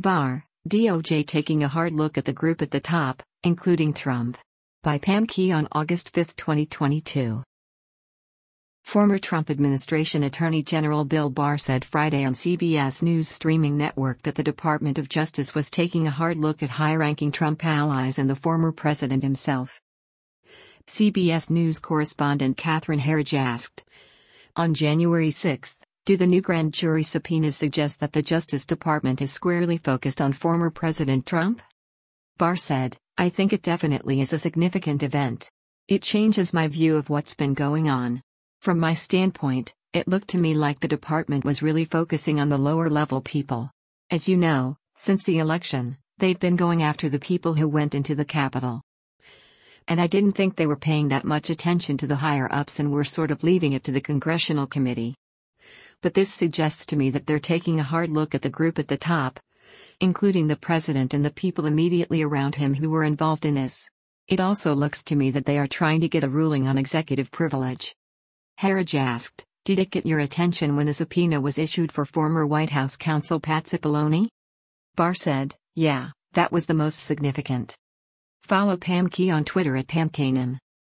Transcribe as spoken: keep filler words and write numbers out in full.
Barr, D O J taking a hard look at the group at the top, including Trump. By Pam Key on August fifth, twenty twenty-two. Former Trump administration Attorney General Bill Barr said Friday on C B S News streaming network that the Department of Justice was taking a hard look at high-ranking Trump allies and the former president himself. C B S News correspondent Catherine Herridge asked, on January sixth, do the new grand jury subpoenas suggest that the Justice Department is squarely focused on former President Trump? Barr said, I think it definitely is a significant event. It changes my view of what's been going on. From my standpoint, it looked to me like the department was really focusing on the lower-level people. As you know, since the election, they've been going after the people who went into the Capitol. And I didn't think they were paying that much attention to the higher-ups and were sort of leaving it to the Congressional Committee. But this suggests to me that they're taking a hard look at the group at the top, including the president and the people immediately around him who were involved in this. It also looks to me that they are trying to get a ruling on executive privilege. Herridge asked, did it get your attention when the subpoena was issued for former White House counsel Pat Cipollone? Barr said, yeah, that was the most significant. Follow Pam Key on Twitter at Pam Kanan.